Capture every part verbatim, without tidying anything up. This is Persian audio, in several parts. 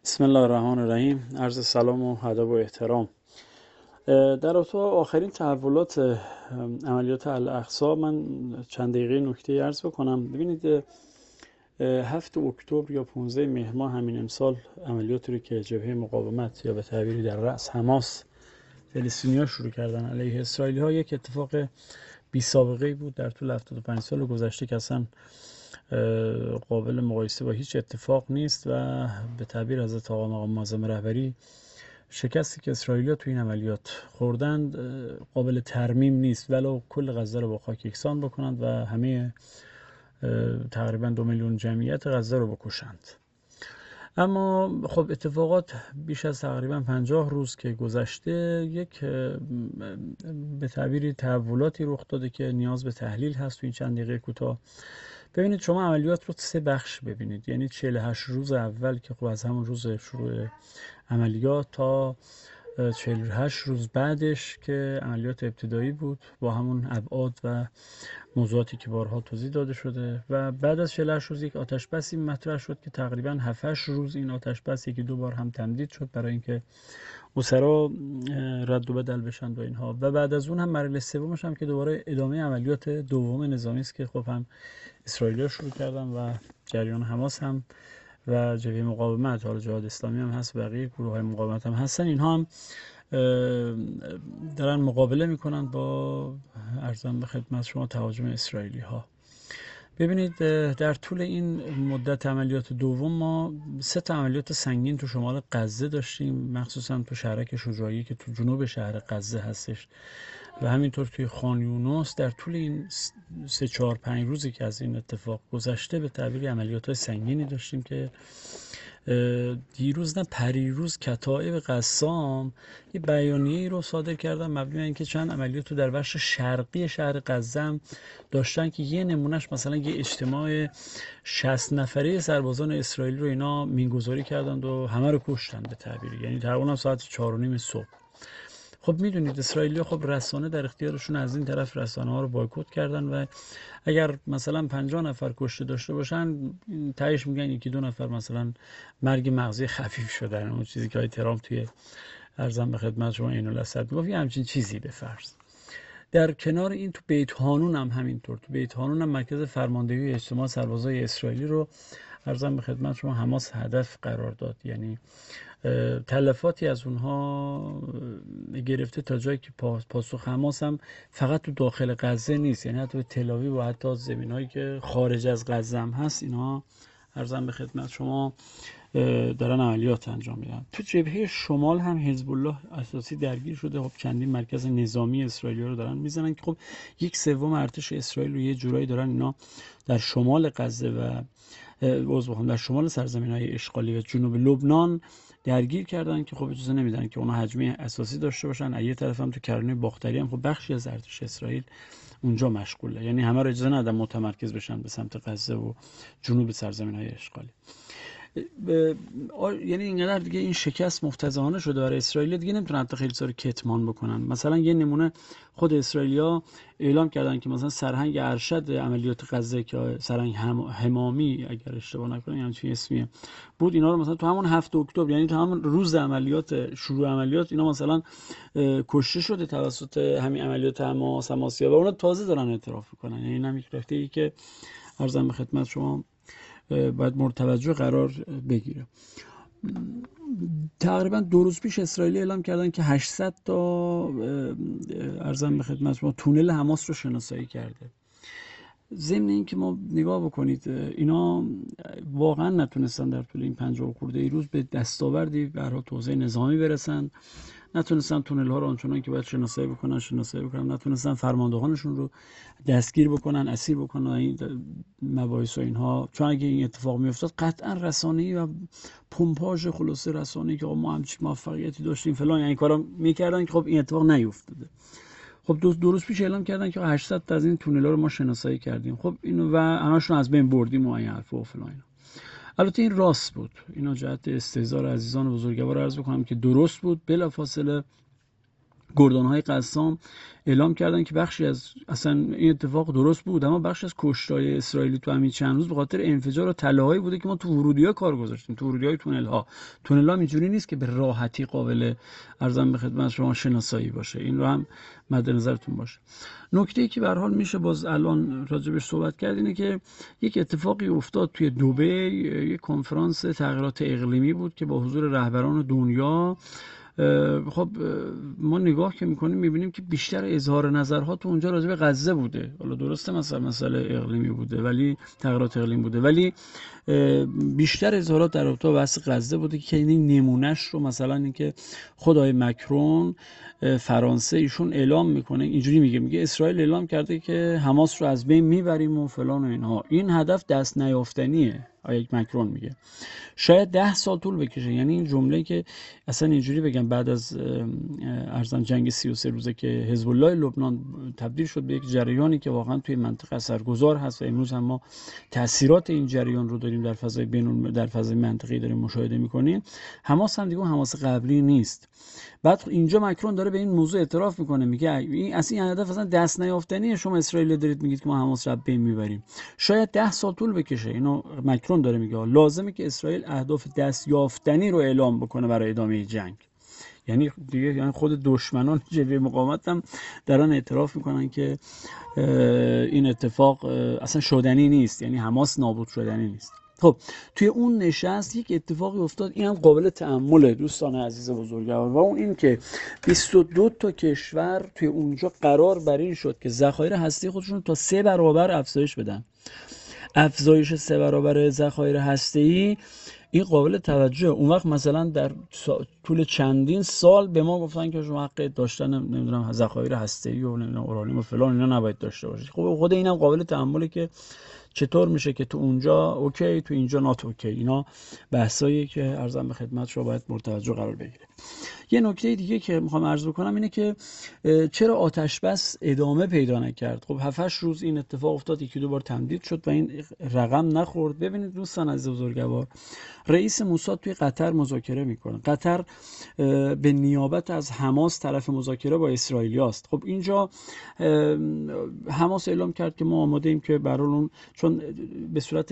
بسم الله الرحمن الرحیم. عرض سلام و ادب و احترام. در رابطه با آخرین تحولات عملیات الاقصی من چند دقیقه نکته عرض بکنم. ببینید هفت اکتبر یا پانزده مهر ماه همین امسال عملیاتی رو که جبهه مقاومت یا به تعبیری در رأس حماس فلسطینی‌ها شروع کردن علیه اسرائیلی‌ها یک اتفاق بی سابقه‌ای بود در طول هفتاد و پنج سال گذشته که اصلا قابل مقایسه با هیچ اتفاق نیست و به تعبیر حضرت آقا مقام معظم رهبری شکستی که اسرائیلی‌ها تو این عملیات خوردند قابل ترمیم نیست، ولو کل غزه رو با خاک یکسان بکنند و همه تقریبا دو میلیون جمعیت غزه رو بکشند. اما خب اتفاقات بیش از تقریبا پنجاه روز که گذشته یک به تعبیری تحولاتی رخ داده که نیاز به تحلیل هست تو این چند دقیقه کوتاه. ببینید شما عملیات رو سه بخش ببینید، یعنی چهل و هشت روز اول که خب از همون روز شروع عملیات تا چهل و هشت روز بعدش که عملیات ابتدایی بود با همون ابعاد و موضوعاتی که بارها توضیح داده شده و بعد از چهل و هشت روز یک آتش بسی مطرح شد که تقریبا هفت هشت روز این آتش بس یکی دو بار هم تمدید شد برای اینکه اسرا رد و بدل بشن و اینها، و بعد از اون هم مرحله سومش هم که دوباره ادامه عملیات دوم نظامی است که خب هم اسرائیلی‌ها شروع کردن و جریان حماس هم و جبهه مقاومت، حالا جهاد اسلامی هم هست، بقیه گروه‌های مقاومت هم هستن، اینها هم دارن مقابله میکنن با ارزم به خدمت شما تهاجم اسرائیلی ها. ببینید در طول این مدت عملیات دوم ما سه تا عملیات سنگین تو شمال غزه داشتیم، مخصوصا تو شهرک شجاعی که تو جنوب شهر غزه هستش و همینطور توی خان یونس. در طول این سه چهار پنج روزی که از این اتفاق گذشته به تعبیر عملیات های سنگینی داشتیم که دیروز نه پریروز کتائب قسام یه بیانیه‌ای رو صادر کردن مبنی بر اینکه چند عملیات رو در بخش شرقی شهر غزه هم داشتن که یه نمونهش مثلا یه اجتماع شصت نفره سربازان اسرائیل رو اینا مینگذاری کردند و همه رو کشتن به تعبیری، یعنی تقریبا ساعت چهار و نیم صبح. خب میدونید اسرائیلی‌ها خب رسانه در اختیارشون، از این طرف رسانه ها رو بایکوت کردن و اگر مثلا پنجاه نفر کشته داشته باشن تهش میگن یکی دو نفر مثلا مرگ مغزی خفیف شدن، اون چیزی که های ترامپ توی ارزم به خدمت شما این الاسد میگفت یه همچین چیزی به فرض. در کنار این تو بیت هانون هم همینطور، تو بیت هانون هم مرکز فرماندهی اجتماع سربازای اسرائیلی رو ارزم به خدمت شما حماس هدف قرار داد، یعنی تلفاتی از اونها گرفته تا جایی که پاسخ حماس هم فقط تو داخل غزه نیست، یعنی حتی به تل‌آویو و حتی زمینایی که خارج از غزه هم هست اینها ارزم به خدمت شما دارن عملیات انجام میدن. تو جبهه شمال هم حزب الله اساسی درگیر شده، خب چندین مرکز نظامی اسرائیلی رو دارن میزنن که خب یک سوم ارتش اسرائیل رو یه جورایی دارن اینا در شمال غزه و عضو در شمال سرزمین‌های اشغالی و جنوب لبنان درگیر کردن که خب اجازه نمیدن که اونها حجمی اساسی داشته باشن. از یه طرف هم تو کرانه باختری هم خب بخشی از ارتش اسرائیل اونجا مشغوله، یعنی همه رو اجازه ندادن متمرکز بشن به سمت غزه و جنوب سرزمین‌های اشغالی. یعنی اینقدر دیگه این شکست مفتضحانه شده برای اسرائیل دیگه نمیتونن حتی خیلی سال کتمان بکنن. مثلا یه نمونه خود اسرائیلیا اعلام کردن که مثلا سرهنگ ارشد عملیات غزه که سرهنگ همامی اگر اشتباه نکنم یعنی چی اسمیه بود، اینا رو مثلا تو همون هفت اکتبر یعنی تو همون روز عملیات شروع عملیات اینا مثلا کشته شده توسط همین عملیات حماس حماسیا و اونا تازه دارن اعتراف میکنن. یعنی این هم یک نکته ای که عرضم به خدمت شما باید مورد توجه قرار بگیره. تقریبا دو روز پیش اسرائیل اعلام کردن که هشتصد تا ارزم به خدمت شما تونل حماس رو شناسایی کرده. ضمن این که ما نگاه بکنید اینا واقعا نتونستن در طول این پنجاه خورده ای روز به دستاوردی برای توسعه نظامی برسن، نتونستن تونل ها رو آنچنان که باید شناسایی بکنن شناسایی بکنن، نتونستن فرماندهانشون رو دستگیر بکنن، اسیر بکنن این مباحث و اینها. چون اگه این اتفاق میافتاد قطعا رسانه‌ای و پمپاژ خلاصه رسانه‌ای که ما همچین موفقیتی داشتیم فلان یعنی کارا میکردن که خب این اتفاق نیفتاده. خب دو, دو روز پیش اعلام کردن که هشتصد تا از این تونل‌ها رو ما شناسایی کردیم، خب اینو و همشون از بین بردیم و این حرفا و فلان اینا. البته این راست بود، اینا جهت استحضار عزیزان بزرگوار عرض بکنم که درست بود. بلافاصله گردان‌های قسام اعلام کردن که بخشی از اصلا این اتفاق درست بود، اما بخشی از کشتای اسرائیلی تو همین چند روز به خاطر انفجار و تله‌هایی بوده که ما تو ورودی‌ها کار گذاشتیم، تو ورودی‌های تونل‌ها. تونل‌ها اینجوری نیست که به راحتی قابل ارزم به خدمت شما شناسایی باشه. این رو هم مد نظرتون باشه. نکته‌ای که به هر حال میشه باز الان راجبش صحبت کرد اینه که یک اتفاقی افتاد توی دبی، یک کنفرانس تغییرات اقلیمی بود که با حضور رهبران دنیا. خب ما نگاه که میکنیم میبینیم که بیشتر اظهار نظرها تو اونجا راجع به غزه بوده. حالا درسته مثلا مسئله اقلیمی بوده ولی تغییرات اقلیم بوده، ولی بیشتر اظهارات در رابطه با بحث غزه بوده که این نمونهش رو مثلا اینکه خدای مکرون فرانسه ایشون اعلام میکنه، اینجوری میگه میگه اسرائیل اعلام کرده که حماس رو از بین میبریم و فلان و اینها. این هدف دست نیافتنیه. آیه مکرون میگه شاید ده سال طول بکشه. یعنی این جمله که اصلا اینجوری بگم بعد از ارزان جنگ سی و سه روزه که حزب الله لبنان تبدیل شد به یک جریانی که واقعا توی منطقه اثرگذار هست و امروز هم ما تاثیرات این جریان رو داریم در فضای بین در فضای منطقه‌ای داریم مشاهده می‌کنیم. حماس هم دیگه حماس قبلی نیست. بعد اینجا مکرون داره به این موضوع اعتراف میکنه، میگه این اصلا این هدف اصلا دست نیافتنیه. شما اسرائیل دارید میگید که ما حماس رو بین میبریم. شاید ده سال طول بکشه. اینو مکرون داره میگه لازمه که اسرائیل اهداف دست یافتنی رو اعلام بکنه برای ادامه جنگ. یعنی دیگه یعنی خود دشمنان جبهه مقاومت هم دارن اعتراف میکنن که این اتفاق اصلا شدنی نیست، یعنی حماس نابود شدنی نیست. خب توی اون نشست یک اتفاقی افتاد، این هم قابل تأمله دوستان عزیز بزرگوار، و اون این که بیست و دو تا کشور توی اونجا قرار بر این شد که ذخایر هستی خودشون تا سه برابر افزایش بدن. افزایش سه برابر ذخایر هسته‌ای این قابل توجه. اون وقت مثلا در طول چندین سال به ما گفتن که شما حق داشتن نمیدونم ذخایر هسته‌ای و نمیدونم اورانیوم و فلان اینا نباید داشته باشید. خب خود اینم قابل تأمله که چطور میشه که تو اونجا اوکی تو اینجا نات اوکی. اینا بحثایی که عرضم به خدمت شما باید مرتوجه قرار بگیره. یه نکته دیگه که میخوام عرض بکنم اینه که چرا آتش بس ادامه پیدا نکرد. خب هفت هشت روز این اتفاق افتاد، یکی دو بار تمدید شد و این رقم نخورد. ببینید دوستان عزیز بزرگوار، رئیس موساد توی قطر مذاکره میکنه. قطر به نیابت از حماس طرف مذاکره با اسرائیلیاست. خب اینجا حماس اعلام کرد که ما آماده ایم که برای اون، چون به صورت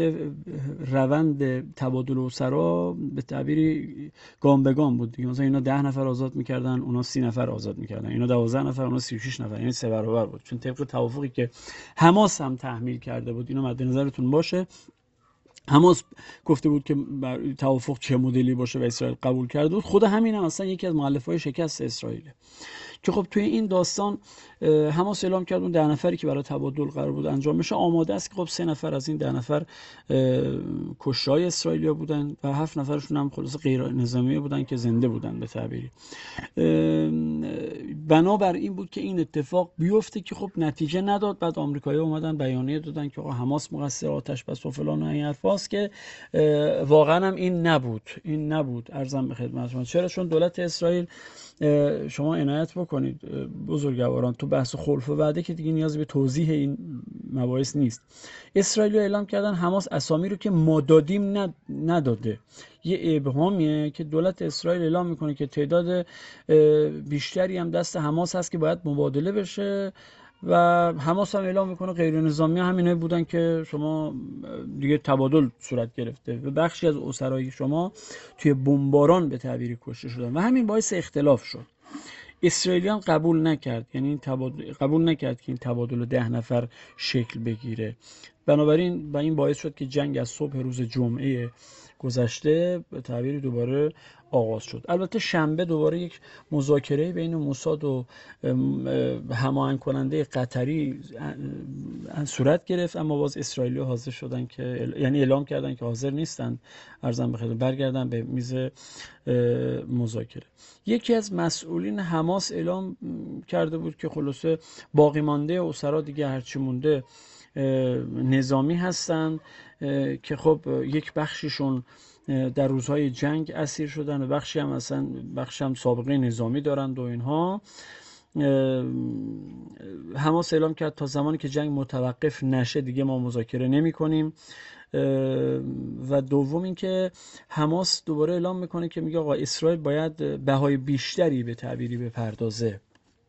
روند تبادل اسرا به تعبیری گام به گام بود دیگه، مثلا اینا ده نفر آزاد میکردن اونا سی نفر آزاد میکردن، اینا دوازده نفر اونا سی و شش نفر، یعنی سه برابر بود، چون طبق توافقی که حماس هم تحمیل کرده بود. اینو مد نظرتون باشه. حماس گفته بود که توافق چه مدلی باشه و اسرائیل قبول کرده بود. خود همین هم اصلا یکی از مؤلفه‌های شکست اسرائیله که خب توی این داستان حماس اعلام کرد اون ده نفری که برای تبادل قرار بود انجام بشه آماده است که خب سه نفر از این ده نفر کشتای اسرائیلیا بودن و هفت نفرشون هم خلاص غیر نظامی بودن که زنده بودن به تعبیری. بنابر این بود که این اتفاق بیفته که خب نتیجه نداد. بعد آمریکایی‌ها اومدن بیانیه دادن که آقا حماس مقصر آتش بس و فلان و این حرفاست که واقعا هم این نبود. این نبود عرضم به خدمت شما. چرا؟ چون دولت اسرائیل، شما عنایت بکنید بزرگواران، تو بحث خلف و وعده که دیگه نیازی به توضیح این مباحث نیست. اسرائیل اعلام کردن حماس اسامی رو که ما دادیم نداده. یه ابهامیه که دولت اسرائیل اعلام میکنه که تعداد بیشتری هم دست حماس هست که باید مبادله بشه و حماس هم اعلام میکنه غیر نظامی همینه بودن که شما دیگه تبادل صورت گرفته و بخشی از اسرای شما توی بمباران به تعبیری کشته شدن و همین باعث اختلاف شد. اسرائیلیان قبول نکرد، یعنی این تبادل قبول نکرد که این تبادل ده نفر شکل بگیره. بنابراین با این باعث شد که جنگ از صبح روز جمعه گذشته به تعبیری دوباره آغاز شد. البته شنبه دوباره یک مذاکره بین موساد و هماهنگ کننده قطری صورت گرفت، اما باز اسرائیلی حاضر شدن که یعنی اعلام کردن که حاضر نیستن ارزم به خدمت برگردن به میز مذاکره. یکی از مسئولین حماس اعلام کرده بود که خلاصه باقی مانده اسرا دیگه هرچی مونده نظامی هستن که خب یک بخشیشون در روزهای جنگ اسیر شدن و بخشی هم اصلا بخشی هم سابقه نظامی دارند و اینها. حماس اعلام کرد تا زمانی که جنگ متوقف نشه دیگه ما مذاکره نمی کنیم. و دوم این که حماس دوباره اعلام میکنه که میگه آقا اسرائیل باید بهای بیشتری به تعبیری بپردازه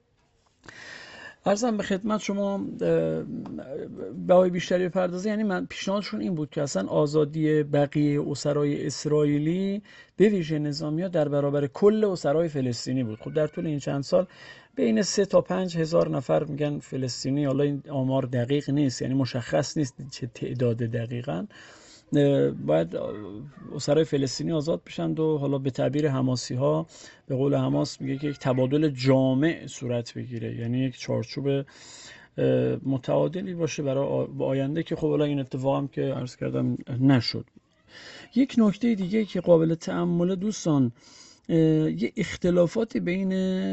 عرضم به خدمت شما بهای بیشتری بپردازه، یعنی من پیشنهادشون این بود که اصلا آزادی بقیه اسرای اسرائیلی به ویژه نظامی‌ها در برابر کل اسرای فلسطینی بود. خب در طول این چند سال بین سه تا پنج هزار نفر میگن فلسطینی، حالا این آمار دقیق نیست، یعنی مشخص نیست چه تعداد دقیقاً، باید اسرای فلسطینی آزاد بشند و حالا به تعبیر حماسی ها، به قول حماس میگه که یک تبادل جامع صورت بگیره، یعنی یک چارچوب متعادلی باشه برای آینده، که خب حالا این اتفاق هم که عرض کردم نشد. یک نکته دیگه که قابل تأمل دوستان، یه اختلافاتی بین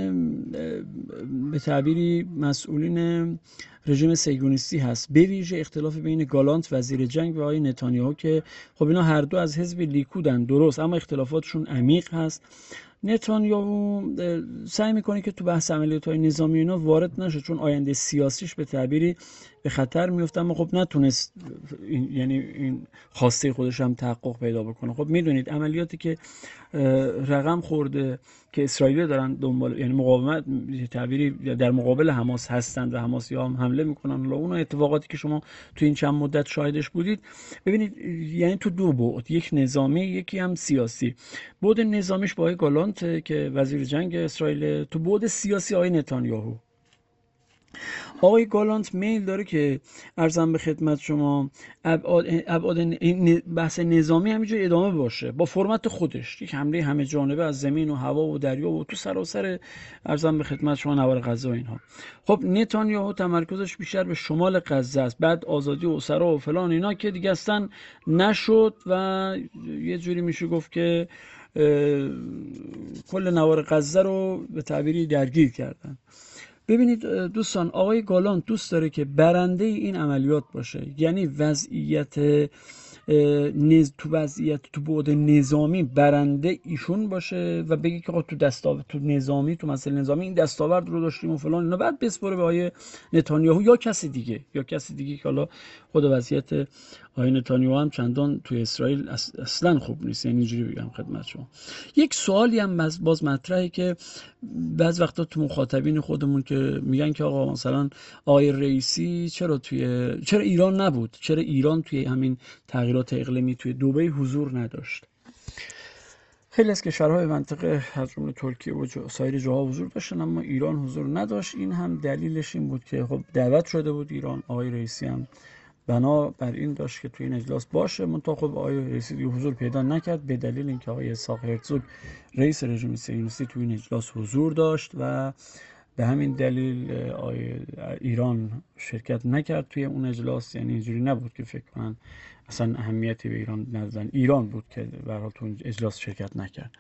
به تعبیری مسئولین رژیم صهیونیستی هست، به ویژه اختلاف بین گالانت وزیر جنگ و آقای نتانیاهو که خب اینا هر دو از حزب لیکودن، درست، اما اختلافاتشون عمیق هست. نتانیاهو سعی میکنه که تو بحث عملیات‌های نظامی اینا وارد نشه، چون آینده سیاسیش به تعبیری به خطر میفته، اما خب نتونست این، یعنی این خواسته خودش هم تحقق پیدا بکنه. خب میدونید عملیاتی که رقم خورده که اسرائیلی دارن دنبال، یعنی مقاومت تعبیری در مقابل حماس هستند و حماسی‌ها هم حمله میکنن، لا اون اتفاقاتی که شما تو این چند مدت شاهدش بودید، ببینید یعنی تو دو بعد، یک نظامی یکی هم سیاسی. بعد نظامیش با آقای گالانت که وزیر جنگ اسرائیل، تو بعد سیاسی آقای نتانیاهو. آقای گالانت میل داره که ارزم به خدمت شما ابعاد ابعاد بحث نظامی همینجوری ادامه باشه با فرمت خودش، یک حمله همه جانبه از زمین و هوا و دریا و تو سراسر ارزم به خدمت شما نوار غزه و اینها. خب نتانیاهو تمرکزش بیشتر به شمال غزه است، بعد آزادی اسرا و فلان اینا که دیگه اصلا نشد و یه جوری میشه گفت که کل نوار غزه رو به تعبیری درگیر کردن. ببینید دوستان، آقای گالانت دوست داره که برنده این عملیات باشه، یعنی وضعیت نز... تو وضعیت تو بعد نظامی برنده ایشون باشه و بگه که تو دستاورد تو نظامی تو مسئله نظامی این دستاورد رو داشتیم و فلان اینا، بعد بسپره به آقای نتانیاهو یا کسی دیگه یا کسی دیگه که حالا خود وضعیت آقای نتانیاهو هم چندان توی اسرائیل اصلا خوب نیست، یعنی اینجوری بگم خدمت شما. یک سوالی هم باز مطرحه که بعض وقتا تو مخاطبین خودمون که میگن که آقا مثلا آقای رئیسی چرا توی چرا ایران نبود، چرا ایران توی همین تغییرات اقلیمی توی دبی حضور نداشت. خیلی از کشورهای منطقه از جمله ترکیه و سایر جاها حضور داشتن اما ایران حضور نداشت. این هم دلیلش این بود که خب دعوت شده بود ایران، آقای رئیسی هم بنا بر این داشت که توی این اجلاس باشه، منتها خب آقای رئیسی دیگه حضور پیدا نکرد به دلیل اینکه آقای اسحاق هرزوگ رئیس رژیم صهیونیستی توی این اجلاس حضور داشت و به همین دلیل آقای ایران شرکت نکرد توی اون اجلاس. یعنی اینجوری نبود که فکر کنن اصلا اهمیتی به ایران ندادن، ایران بود که به هر حال تو اجلاس شرکت نکرد.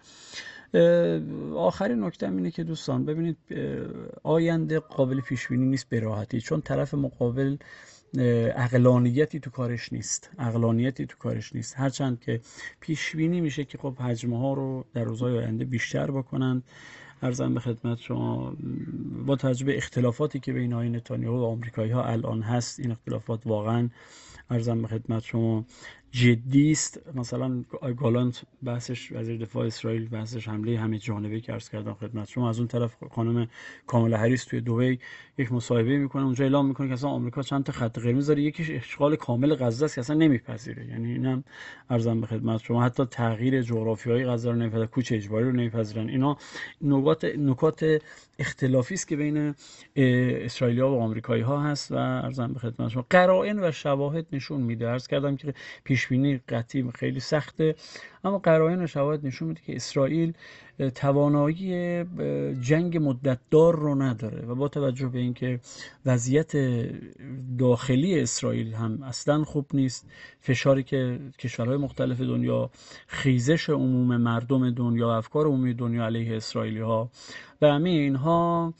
آخرین نکته اینه که دوستان ببینید آینده قابل پیش بینی نیست به راحتی، چون طرف مقابل عقلانیتی تو کارش نیست، عقلانیتی تو کارش نیست، هرچند که پیش بینی میشه که خب حجمه ها رو در روزهای آینده بیشتر بکنند. عرضم به خدمت شما با توجه به اختلافاتی که بین آقای نتانیاهو و آمریکایی ها الان هست، این اختلافات واقعا عرضم به خدمت شما جدی است. مثلا گالانت بحثش، وزیر دفاع اسرائیل بحثش حمله همه جانبه که عرض کردم خدمت شما. از اون طرف خانم کامالا هریس توی دبی یک مصاحبه میکنه، اونجا اعلام میکنه که اصلا آمریکا چند تا خط قرمز داره، یکیش اشغال کامل غزه است که اصلا نمیپذیره. یعنی اینم عرضم به خدمت شما حتی تغییر جغرافیایی غزه رو نمیپذیرن، کوچ اجباری رو نمیپذیرن. اینا نکات نکات اختلافی است که بین اسرائیلی‌ها و آمریکایی‌ها هست و عرضم به خدمت شما قرائن و شواهد نشون میده. عرض کردم که پیش بینی قطعی خیلی سخته، اما قرائن و شواهد نشون میده که اسرائیل توانایی جنگ مدتدار رو نداره و با توجه به اینکه وضعیت داخلی اسرائیل هم اصلا خوب نیست، فشاری که کشورهای مختلف دنیا، خیزش عموم مردم دنیا، افکار عمومی دنیا علیه اسرائیلی ها و همه اینها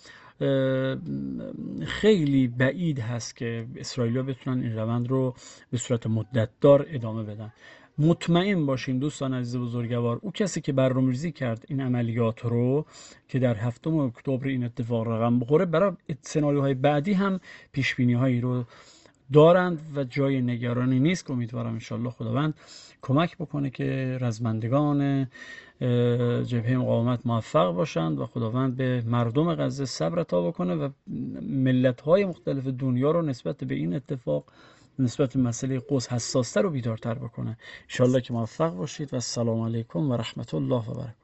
خیلی بعید هست که اسرائیلی‌ها بتونن این روند رو به صورت مدتدار ادامه بدن. مطمئن باشین دوستان عزیز بزرگوار، او کسی که برنامه‌ریزی کرد این عملیات رو که در هفتم اکتبر این اتفاق رقم بخوره، برای سناریوهای بعدی هم پیش‌بینی‌هایی رو دارند و جای نگرانی نیست که امیدوارم انشالله خداوند کمک بکنه که رزمندگان جبهه مقاومت موفق باشند و خداوند به مردم غزه صبر عطا بکنه و ملت‌های مختلف دنیا رو نسبت به این اتفاق، نسبت به مسئله قدس حساس‌تر و بیدارتر بکنه. انشالله که موفق باشید و السلام علیکم و رحمت الله و برکاته.